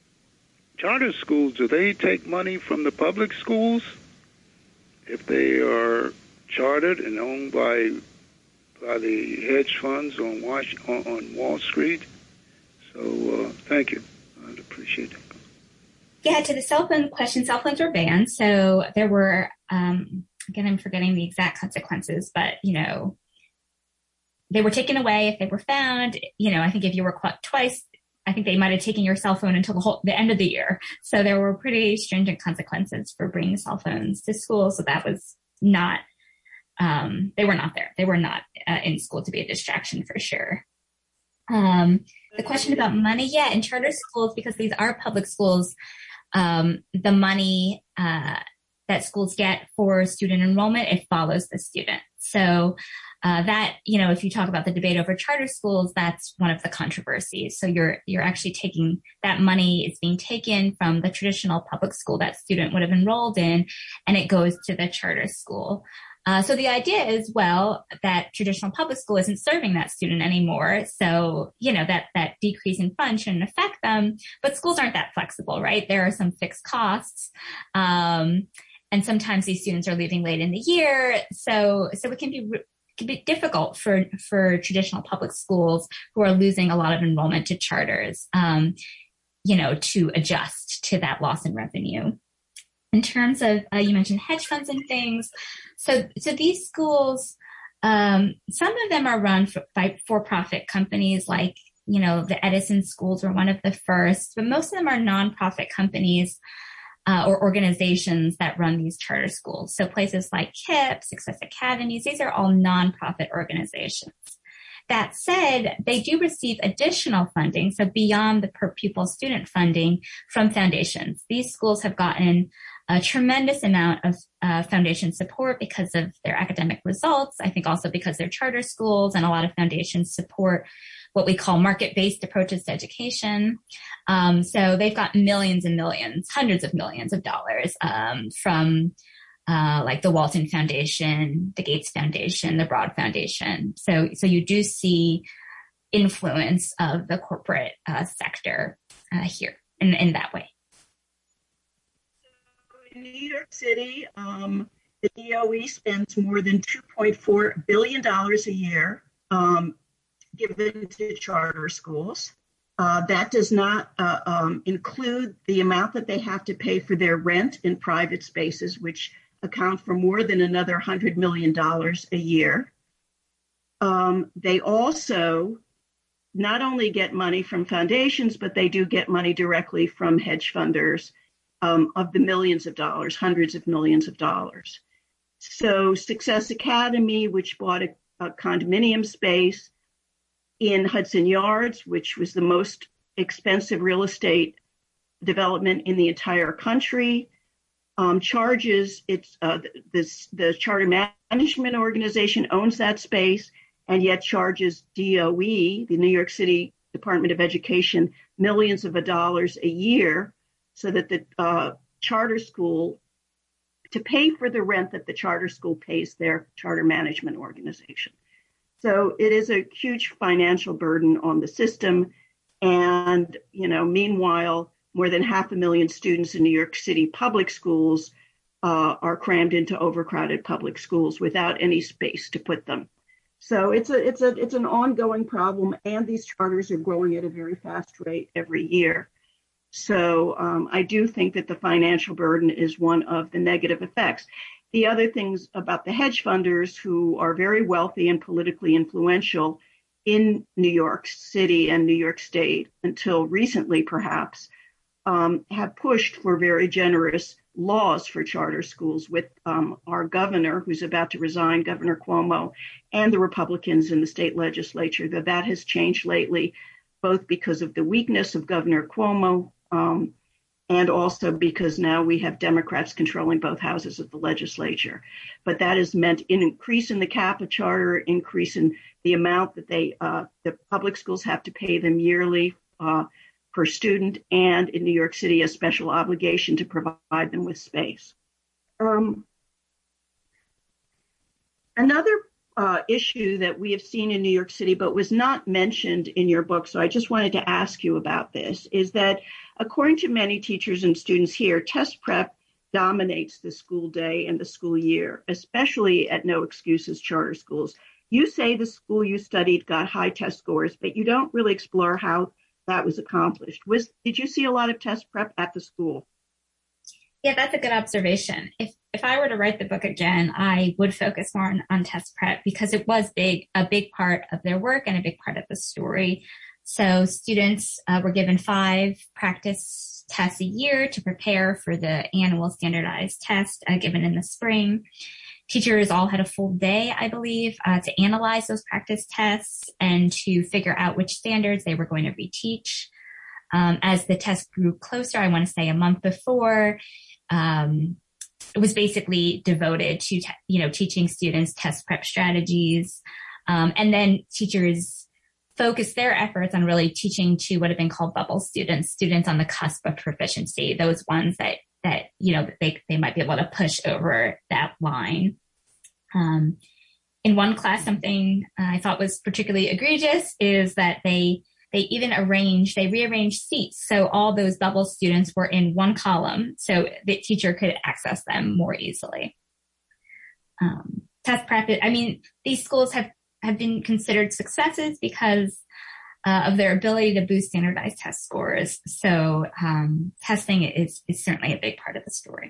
charter schools, do they take money from the public schools if they are chartered and owned by by the hedge funds on Wash, on, on Wall Street? So uh, thank you. I'd appreciate it. Yeah, to the cell phone question, cell phones were banned. So there were, um, again, I'm forgetting the exact consequences, but, you know, they were taken away if they were found. You know, I think if you were caught twice, I think they might have taken your cell phone until the whole, the end of the year. So there were pretty stringent consequences for bringing cell phones to school. So that was not, um, they were not there. They were not uh, in school to be a distraction for sure. Um, the question about money, yeah, in charter schools, because these are public schools, um, the money uh, that schools get for student enrollment, it follows the student. So Uh, that, you know, if you talk about the debate over charter schools, that's one of the controversies. So you're, you're actually taking that money is being taken from the traditional public school that student would have enrolled in, and it goes to the charter school. Uh, so the idea is, well, that traditional public school isn't serving that student anymore. So, you know, that, that decrease in funds shouldn't affect them, but schools aren't that flexible, right? There are some fixed costs. Um, and sometimes these students are leaving late in the year. So, so it can be re- can be difficult for, for traditional public schools who are losing a lot of enrollment to charters, um, you know, to adjust to that loss in revenue. In terms of, uh, you mentioned hedge funds and things. So, so these schools, um, some of them are run for, by for-profit companies like, you know, the Edison schools were one of the first, but most of them are nonprofit companies Uh, or organizations that run these charter schools. So places like K I P, Success Academies, these are all nonprofit organizations. That said, they do receive additional funding, so beyond the per pupil student funding from foundations. These schools have gotten a tremendous amount of uh, foundation support because of their academic results. I think also because they're charter schools, and a lot of foundations support what we call market-based approaches to education. Um, so they've got millions and millions, hundreds of millions of dollars um, from uh, like the Walton Foundation, the Gates Foundation, the Broad Foundation. So, so you do see influence of the corporate uh, sector uh, here in, in that way. In New York City, um, the D O E spends more than two point four billion dollars a year um, given to charter schools. Uh, that does not uh, um, include the amount that they have to pay for their rent in private spaces, which account for more than another one hundred million dollars a year. Um, they also not only get money from foundations, but they do get money directly from hedge funders um, of the millions of dollars, hundreds of millions of dollars. So Success Academy, which bought a, a condominium space in Hudson Yards, which was the most expensive real estate development in the entire country, um, charges its uh, this the Charter Management Organization owns that space, and yet charges D O E, the New York City Department of Education, millions of dollars a year, so that the uh, charter school to pay for the rent that the charter school pays their charter management organization. So it is a huge financial burden on the system. And, you know, meanwhile, more than half a million students in New York City public schools uh, are crammed into overcrowded public schools without any space to put them. So it's a it's a it's an ongoing problem, and these charters are growing at a very fast rate every year. So um, I do think that the financial burden is one of the negative effects. The other things about the hedge funders, who are very wealthy and politically influential in New York City and New York State until recently, perhaps, um, have pushed for very generous laws for charter schools with um, our governor, who's about to resign, Governor Cuomo, and the Republicans in the state legislature. That that has changed lately, both because of the weakness of Governor Cuomo, um, and also because now we have Democrats controlling both houses of the legislature. But that has meant an increase in the cap of charter, increase in the amount that they, uh, the public schools have to pay them yearly uh, per student, and in New York City, a special obligation to provide them with space. Um, another uh, issue that we have seen in New York City, but was not mentioned in your book, so I just wanted to ask you about this, is that according to many teachers and students here, test prep dominates the school day and the school year, especially at No Excuses charter schools. You say the school you studied got high test scores, but you don't really explore how that was accomplished. Was did you see a lot of test prep at the school? Yeah, that's a good observation. If if I were to write the book again, I would focus more on, on test prep, because it was big, a big part of their work and a big part of the story. So students uh, were given five practice tests a year to prepare for the annual standardized test uh, given in the spring. Teachers all had a full day, I believe, uh, to analyze those practice tests and to figure out which standards they were going to reteach. Um, as the test grew closer, I want to say a month before, um, it was basically devoted to, te- you know, teaching students test prep strategies. Um, and then teachers focused their efforts on really teaching to what have been called bubble students, students on the cusp of proficiency, those ones that, that, you know, they, they might be able to push over that line. Um, in one class, something I thought was particularly egregious is that they, they even arranged, they rearranged seats. So all those bubble students were in one column, so the teacher could access them more easily. Um, test prep, I mean, these schools have, have been considered successes because uh, of their ability to boost standardized test scores. So um, testing is, is certainly a big part of the story.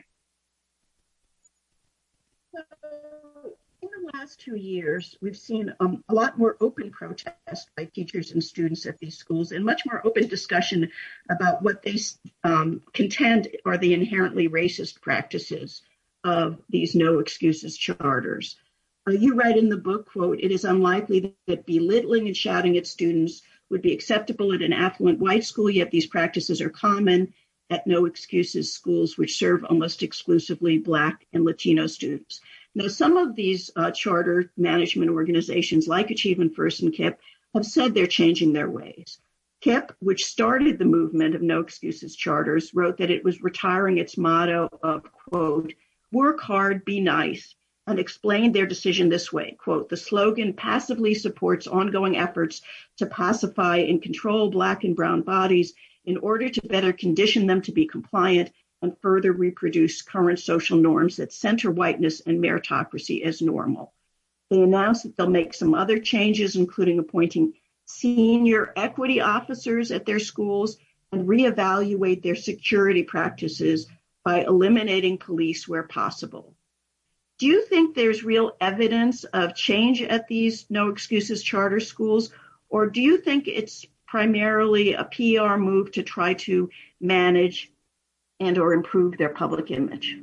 So in the last two years, we've seen um, a lot more open protest by teachers and students at these schools, and much more open discussion about what they um, contend are the inherently racist practices of these No Excuses charters. Uh, you write in the book, quote, "It is unlikely that belittling and shouting at students would be acceptable at an affluent white school, yet these practices are common at No Excuses schools, which serve almost exclusively Black and Latino students." Now, some of these uh, charter management organizations like Achievement First and KIPP have said they're changing their ways. KIPP, which started the movement of No Excuses charters, wrote that it was retiring its motto of, quote, "Work hard, be nice," and explained their decision this way, quote, "The slogan passively supports ongoing efforts to pacify and control Black and brown bodies in order to better condition them to be compliant and further reproduce current social norms that center whiteness and meritocracy as normal." They announced that they'll make some other changes, including appointing senior equity officers at their schools and reevaluate their security practices by eliminating police where possible. Do you think there's real evidence of change at these no excuses charter schools, or do you think it's primarily a P R move to try to manage and or improve their public image?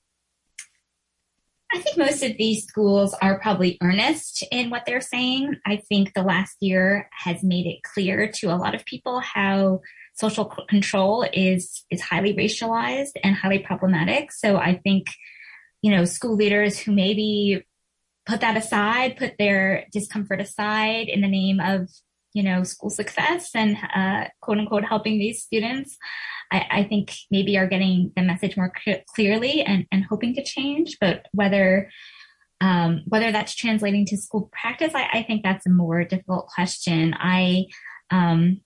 I think most of these schools are probably earnest in what they're saying. I think the last year has made it clear to a lot of people how social control is, is highly racialized and highly problematic. So I think, you know, school leaders who maybe put that aside, put their discomfort aside in the name of, you know, school success and, uh, quote unquote, helping these students, I, I think maybe are getting the message more c- clearly and, and hoping to change. But whether, um, whether that's translating to school practice, I, I think that's a more difficult question. I, um,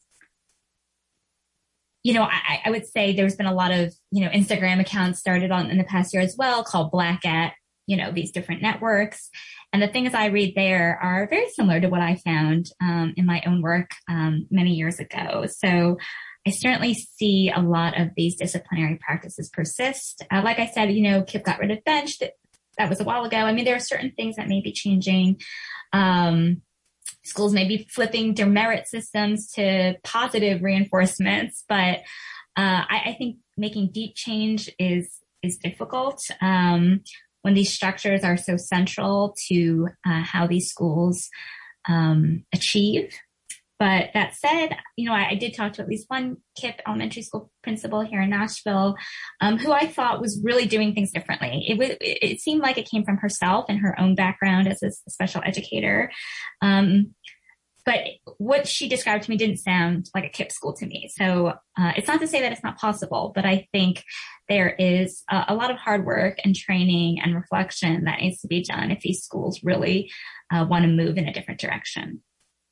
you know, I, I would say there's been a lot of, you know, Instagram accounts started on in the past year as well called Black at, you know, these different networks. And the things I read there are very similar to what I found um, in my own work um, many years ago. So I certainly see a lot of these disciplinary practices persist. Uh, like I said, you know, Kip got rid of bench. That, that was a while ago. I mean, there are certain things that may be changing. Um, schools may be flipping their merit systems to positive reinforcements, but uh, I, I think making deep change is is difficult. Um, when these structures are so central to uh, how these schools um, achieve. But that said, you know, I, I did talk to at least one K I P elementary school principal here in Nashville, um, who I thought was really doing things differently. It, w- it seemed like it came from herself and her own background as a special educator. Um, but what she described to me didn't sound like a K I P school to me. So uh, it's not to say that it's not possible, but I think there is a, a lot of hard work and training and reflection that needs to be done if these schools really uh, want to move in a different direction.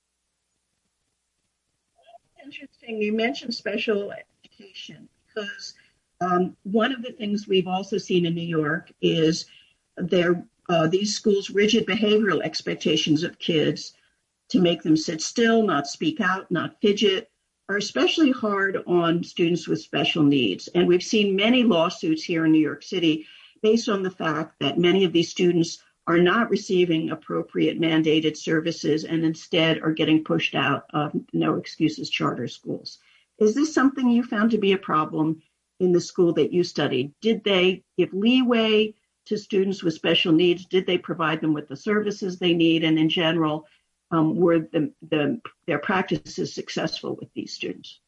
Interesting. You mentioned special education because um, one of the things we've also seen in New York is their uh, these schools' rigid behavioral expectations of kids to make them sit still, not speak out, not fidget, are especially hard on students with special needs. And we've seen many lawsuits here in New York City based on the fact that many of these students are not receiving appropriate mandated services and instead are getting pushed out of no excuses charter schools. Is this something you found to be a problem in the school that you studied? Did they give leeway to students with special needs? Did they provide them with the services they need? And in general, um, were the, the, their practices successful with these students?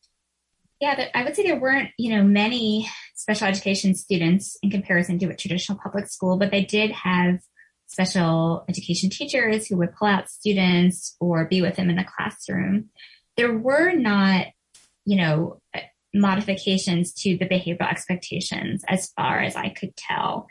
Yeah, I would say there weren't, you know, many special education students in comparison to a traditional public school, but they did have special education teachers who would pull out students or be with them in the classroom. There were not, you know, modifications to the behavioral expectations as far as I could tell.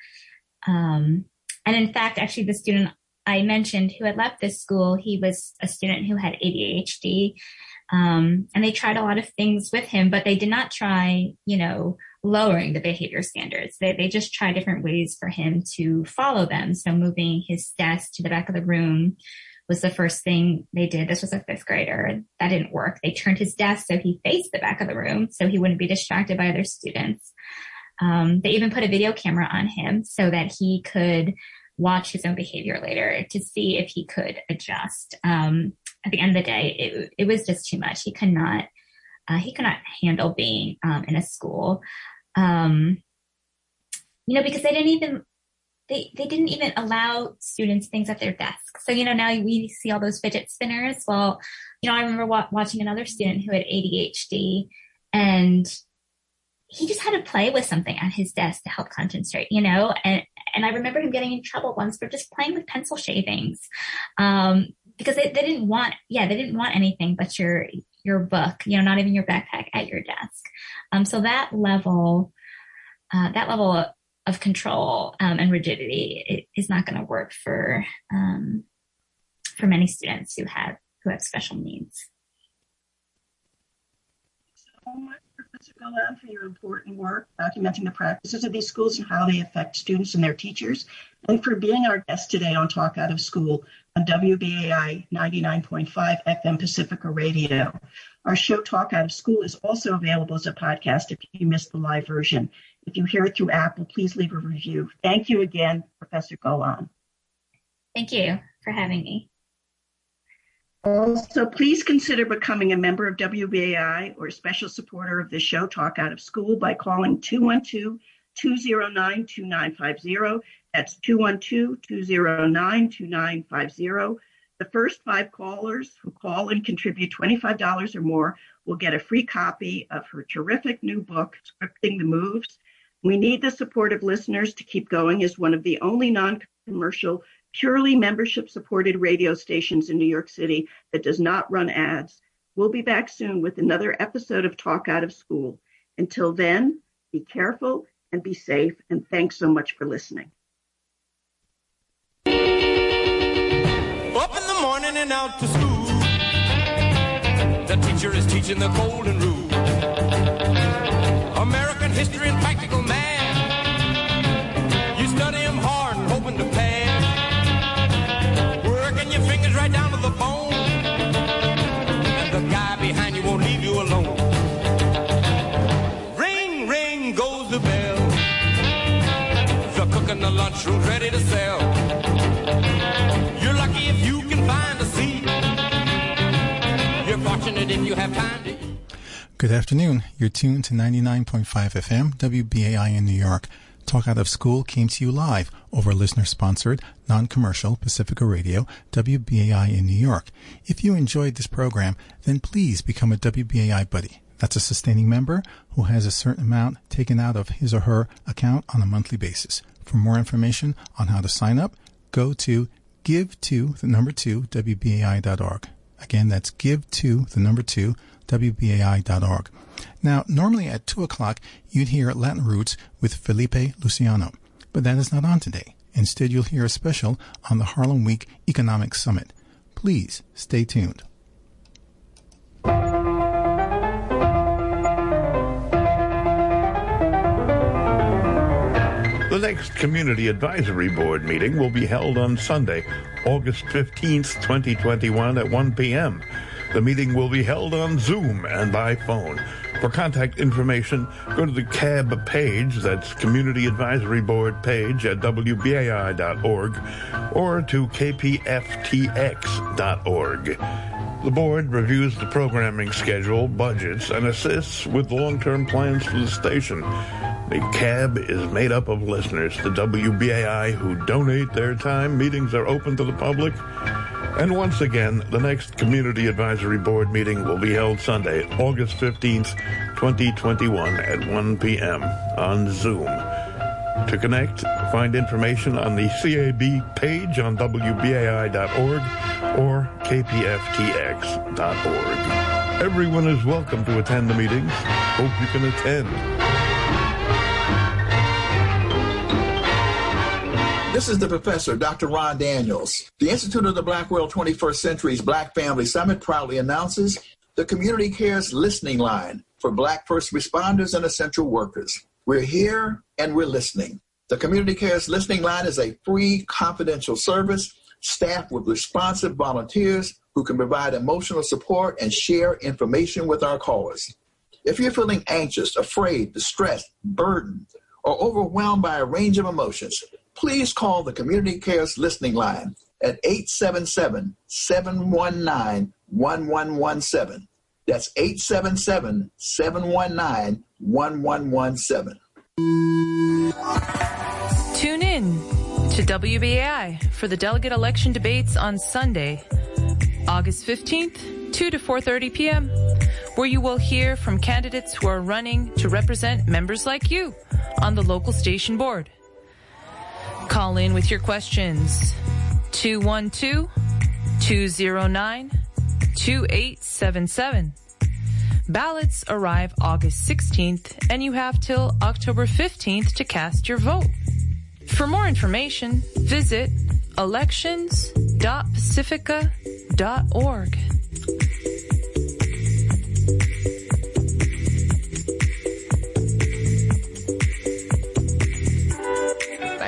Um, and in fact, actually the student I mentioned who had left this school, he was a student who had A D H D. Um, and they tried a lot of things with him, but they did not try, you know, lowering the behavior standards. They, they just tried different ways for him to follow them. So moving his desk to the back of the room was the first thing they did. This was a fifth grader. That didn't work. They turned his desk so he faced the back of the room so he wouldn't be distracted by other students. Um, they even put a video camera on him so that he could watch his own behavior later to see if he could adjust. Um, at the end of the day, it, it was just too much. He could not, uh, he could not handle being um, in a school, um, you know, because they didn't even, they, they didn't even allow students things at their desk. So, you know, now we see all those fidget spinners. Well, you know, I remember wa- watching another student who had A D H D and he just had to play with something at his desk to help concentrate, you know, and, and I remember him getting in trouble once for just playing with pencil shavings. Um, because they, they didn't want, yeah, they didn't want anything but your, your book, you know, not even your backpack at your desk. Um, so that level, uh, that level of, of control, um, and rigidity it, is not going to work for, um, for many students who have, who have special needs. So much, Professor Golan, for your important work documenting the practices of these schools and how they affect students and their teachers, and for being our guest today on Talk Out of School on W B A I ninety-nine point five F M Pacifica Radio. Our show, Talk Out of School, is also available as a podcast if you missed the live version. If you hear it through Apple, please leave a review. Thank you again, Professor Golan. Thank you for having me. Also, please consider becoming a member of W B A I or a special supporter of the show, Talk Out of School, by calling two one two, two zero nine, two nine five zero. That's two one two, two zero nine, two nine five zero. The first five callers who call and contribute twenty-five dollars or more will get a free copy of her terrific new book, Scripting the Moves. We need the support of listeners to keep going as one of the only non-commercial, purely membership-supported radio stations in New York City that does not run ads. We'll be back soon with another episode of Talk Out of School. Until then, be careful and be safe, and thanks so much for listening. Up in the morning and out to school. The teacher is teaching the golden rule. American history and practical math. You study them hard and hoping to pass. Working your fingers right down to the bone. And the guy behind you won't leave you alone. Ring, ring goes the bell. The cook in the lunchroom's ready to sell. You're lucky if you can find a seat. You're fortunate if you have time to eat. Good afternoon. You're tuned to ninety-nine point five F M, W B A I in New York. Talk Out of School came to you live over listener-sponsored, non-commercial Pacifica Radio, W B A I in New York. If you enjoyed this program, then please become a W B A I buddy. That's a sustaining member who has a certain amount taken out of his or her account on a monthly basis. For more information on how to sign up, go to give to the number two, W B A I dot org. Again, that's give to the number two, W B A I dot org. Now, normally at two o'clock, you'd hear Latin Roots with Felipe Luciano, but that is not on today. Instead, you'll hear a special on the Harlem Week Economic Summit. Please stay tuned. The next Community Advisory Board meeting will be held on Sunday, August fifteenth, twenty twenty-one at one p.m. The meeting will be held on Zoom and by phone. For contact information, go to the C A B page, that's Community Advisory Board page at W B A I dot org, or to K P F T X dot org. The board reviews the programming schedule, budgets, and assists with long-term plans for the station. The C A B is made up of listeners to W B A I who donate their time. Meetings are open to the public. And once again, the next Community Advisory Board meeting will be held Sunday, August fifteenth, twenty twenty-one at one p.m. on Zoom. To connect, find information on the C A B page on W B A I dot org or K P F T X dot org. Everyone is welcome to attend the meetings. Hope you can attend. This is the professor, Doctor Ron Daniels. The Institute of the Black World twenty-first Century's Black Family Summit proudly announces the Community Cares Listening Line for Black first responders and essential workers. We're here and we're listening. The Community Cares Listening Line is a free, confidential service staffed with responsive volunteers who can provide emotional support and share information with our callers. If you're feeling anxious, afraid, distressed, burdened, or overwhelmed by a range of emotions, please call the Community Cares Listening Line at eight seven seven, seven one nine, one one one seven. That's eight seven seven, seven one nine, one one one seven. Tune in to W B A I for the delegate election debates on Sunday, August fifteenth, two to four thirty p.m., where you will hear from candidates who are running to represent members like you on the local station board. Call in with your questions, two one two, two zero nine, two eight seven seven. Ballots arrive August sixteenth, and you have till October fifteenth to cast your vote. For more information, visit elections dot pacifica dot org.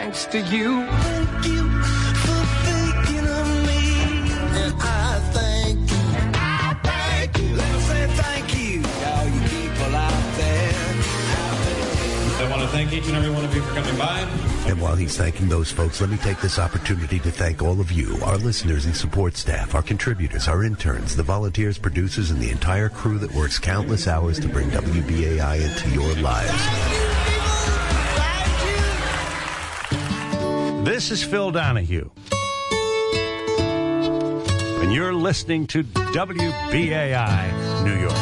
thanks to you. Thank you for thinking of me. And I thank you. And I thank you. Let me say thank you to all you people out there. I want to thank each and every one of you for coming by. And while he's thanking those folks, let me take this opportunity to thank all of you, our listeners and support staff, our contributors, our interns, the volunteers, producers, and the entire crew that works countless hours to bring W B A I into your lives. This is Phil Donahue, and you're listening to W B A I New York.